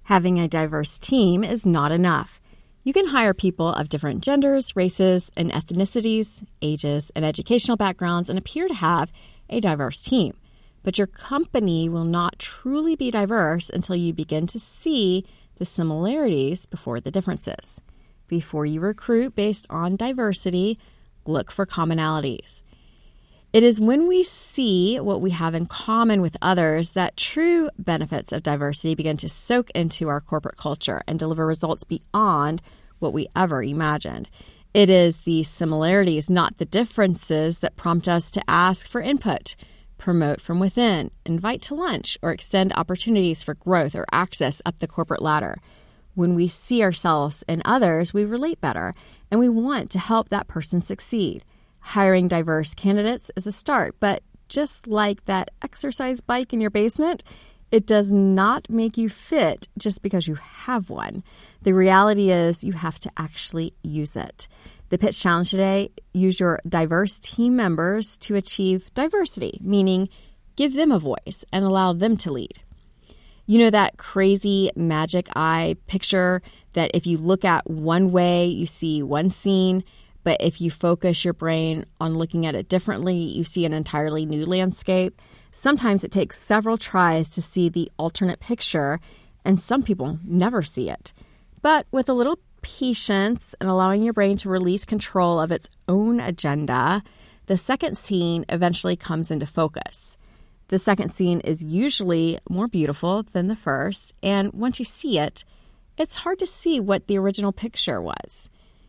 Having a diverse team is not enough. You can hire people of different genders, races, and ethnicities, ages, and educational backgrounds and appear to have a diverse team. But your company will not truly be diverse until you begin to see the similarities before the differences. Before you recruit based on diversity, look for commonalities. It is when we see what we have in common with others that true benefits of diversity begin to soak into our corporate culture and deliver results beyond what we ever imagined. It is the similarities, not the differences, that prompt us to ask for input, promote from within, invite to lunch, or extend opportunities for growth or access up the corporate ladder. When we see ourselves in others, we relate better, and we want to help that person succeed. Hiring diverse candidates is a start, but just like that exercise bike in your basement, it does not make you fit just because you have one. The reality is you have to actually use it. The Pitch Challenge today: use your diverse team members to achieve diversity, meaning give them a voice and allow them to lead. You know that crazy magic eye picture that if you look at one way, you see one scene, but if you focus your brain on looking at it differently, you see an entirely new landscape? Sometimes it takes several tries to see the alternate picture, and some people never see it. But with a little patience and allowing your brain to release control of its own agenda, the second scene eventually comes into focus. The second scene is usually more beautiful than the first, and once you see it, it's hard to see what the original picture was.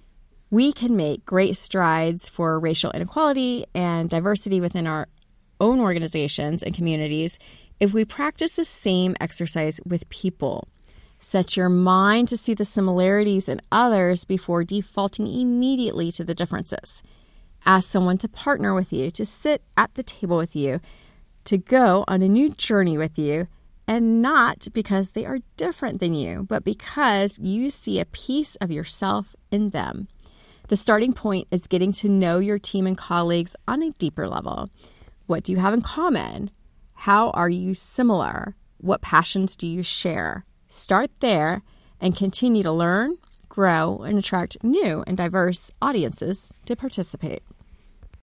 We can make great strides for racial inequality and diversity within our own organizations and communities if we practice the same exercise with people. Set your mind to see the similarities in others before defaulting immediately to the differences. Ask someone to partner with you, to sit at the table with you, to go on a new journey with you, and not because they are different than you, but because you see a piece of yourself in them. The starting point is getting to know your team and colleagues on a deeper level. What do you have in common? How are you similar? What passions do you share? Start there and continue to learn, grow, and attract new and diverse audiences to participate.